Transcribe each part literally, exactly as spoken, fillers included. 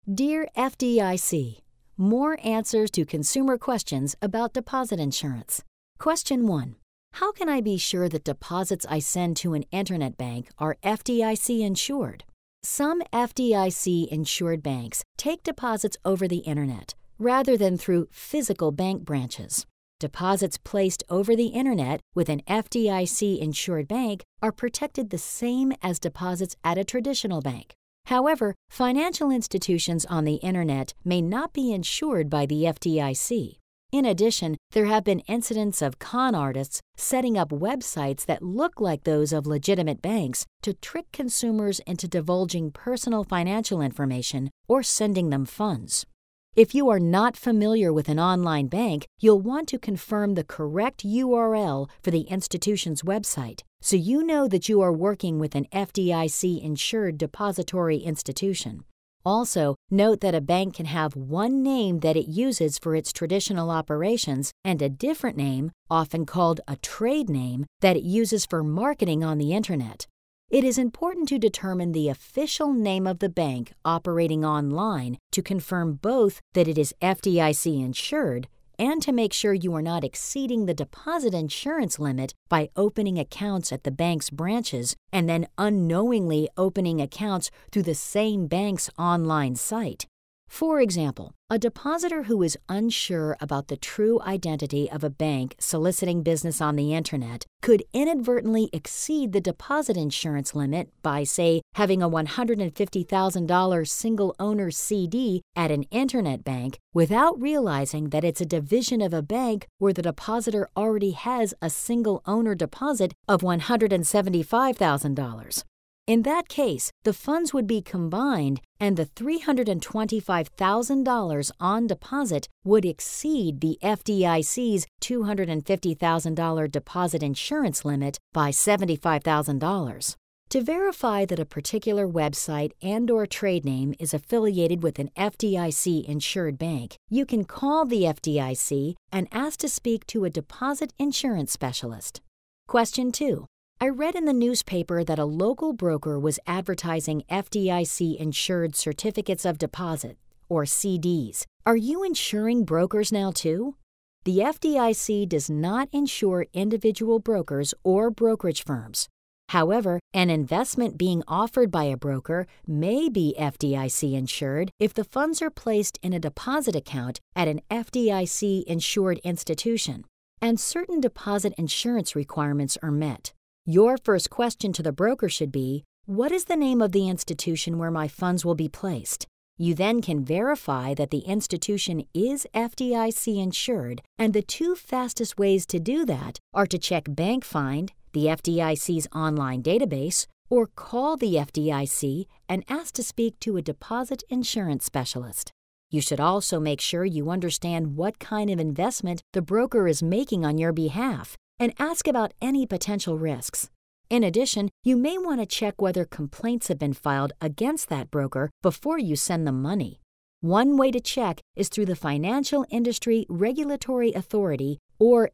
Dear F D I C, more answers to consumer questions about deposit insurance. Question one. How can I be sure that deposits I send to an internet bank are F D I C insured? Some F D I C insured banks take deposits over the internet rather than through physical bank branches. Deposits placed over the internet with an F D I C insured bank are protected the same as deposits at a traditional bank. However, financial institutions on the internet may not be insured by the F D I C. In addition, there have been incidents of con artists setting up websites that look like those of legitimate banks to trick consumers into divulging personal financial information or sending them funds. If you are not familiar with an online bank, you'll want to confirm the correct U R L for the institution's website, so you know that you are working with an F D I C-insured depository institution. Also, note that a bank can have one name that it uses for its traditional operations and a different name, often called a trade name, that it uses for marketing on the internet. It is important to determine the official name of the bank operating online to confirm both that it is F D I C insured and to make sure you are not exceeding the deposit insurance limit by opening accounts at the bank's branches and then unknowingly opening accounts through the same bank's online site. For example, a depositor who is unsure about the true identity of a bank soliciting business on the internet could inadvertently exceed the deposit insurance limit by, say, having a one hundred fifty thousand dollars single-owner C D at an internet bank without realizing that it's a division of a bank where the depositor already has a single-owner deposit of one hundred seventy-five thousand dollars. In that case, the funds would be combined and the three hundred twenty-five thousand dollars on deposit would exceed the F D I C's two hundred fifty thousand dollars deposit insurance limit by seventy-five thousand dollars. To verify that a particular website and/or trade name is affiliated with an F D I C-insured bank, you can call the F D I C and ask to speak to a deposit insurance specialist. Question two. I read in the newspaper that a local broker was advertising F D I C-insured certificates of deposit, or C Ds. Are you insuring brokers now too? The F D I C does not insure individual brokers or brokerage firms. However, an investment being offered by a broker may be F D I C-insured if the funds are placed in a deposit account at an F D I C-insured institution, and certain deposit insurance requirements are met. Your first question to the broker should be, what is the name of the institution where my funds will be placed? You then can verify that the institution is F D I C insured, and the two fastest ways to do that are to check BankFind, the F D I C's online database, or call the F D I C and ask to speak to a deposit insurance specialist. You should also make sure you understand what kind of investment the broker is making on your behalf, and ask about any potential risks. In addition, you may want to check whether complaints have been filed against that broker before you send them money. One way to check is through the Financial Industry Regulatory Authority, or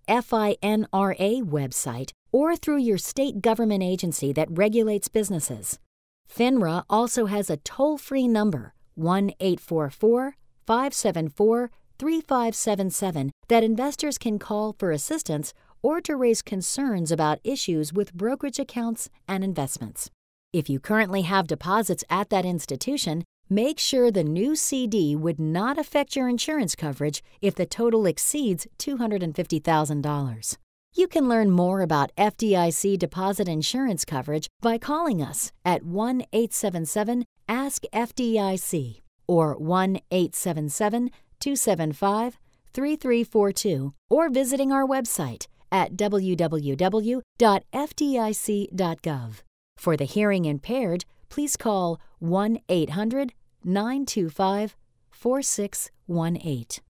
FINRA website, or through your state government agency that regulates businesses. FINRA also has a toll-free number, one eight four four, five seven four, three five seven seven, that investors can call for assistance or to raise concerns about issues with brokerage accounts and investments. If you currently have deposits at that institution, make sure the new C D would not affect your insurance coverage if the total exceeds two hundred fifty thousand dollars. You can learn more about F D I C deposit insurance coverage by calling us at one eight seven seven, ask F D I C or one eight seven seven, two seven five, three three four two or visiting our website at w w w dot f d i c dot gov. For the hearing impaired, please call one eight hundred, nine two five, four six one eight.